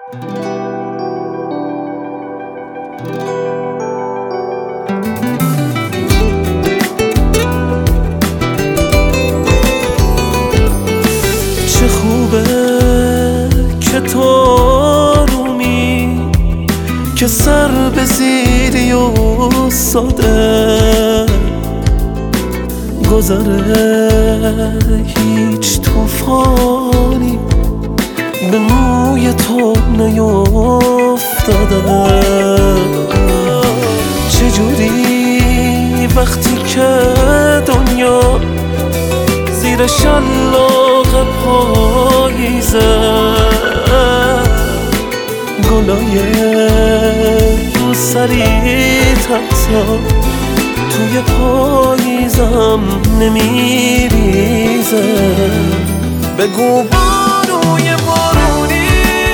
چه خوبه که تو آرومی، که سر به زیری و ساده گذره هیچ طوفانی به موی تو نیفتاده. چجوری وقتی که دنیا زیر شلاق پاییزه، گلای روسری حتی توی پاییزم نمیریزه. بگو بانوی بارونی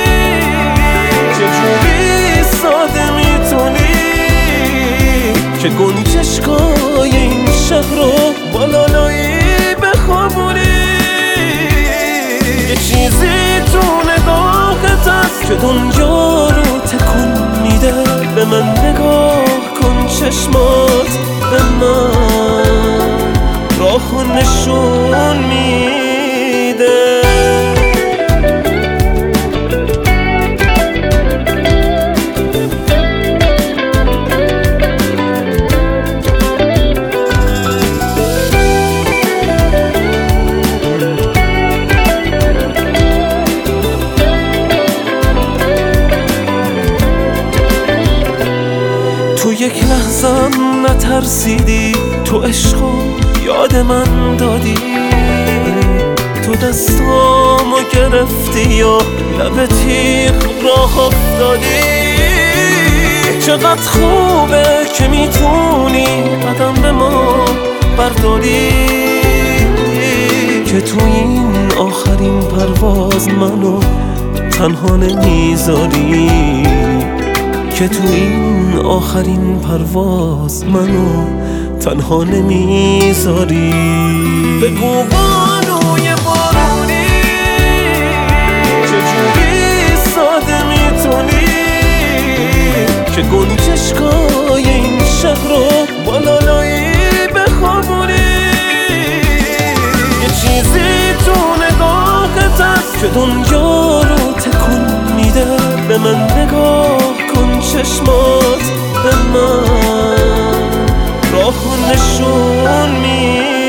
چجوری ساده میتونی که گنجشگاه این شهر رو با لالایی بخوابونی. یه چیزی تو نگاهت هست که دنیا رو تکون میده. به من نگاه کن، چشمات به من راهو نشون میده. تو یک لحظه نترسیدی، تو عشقو یاد من دادی، تو دستامو گرفتی یا لب تیغ راه افتادی. چقدر خوبه که میتونی قدم به ما برداری، که تو این آخرین پرواز منو تنها نمیذاری، که تو این آخرین پرواز منو تنها نمیذاری. بگو بانوی بارونی چجوری ساده میتونی که گنجشگاه این شهر رو با لالایی بخوابونی. یه چیزی تو نگاهت هست که دنیا رو تکون میده. به من نگاه کن، چشمات به من راهو نشون میده.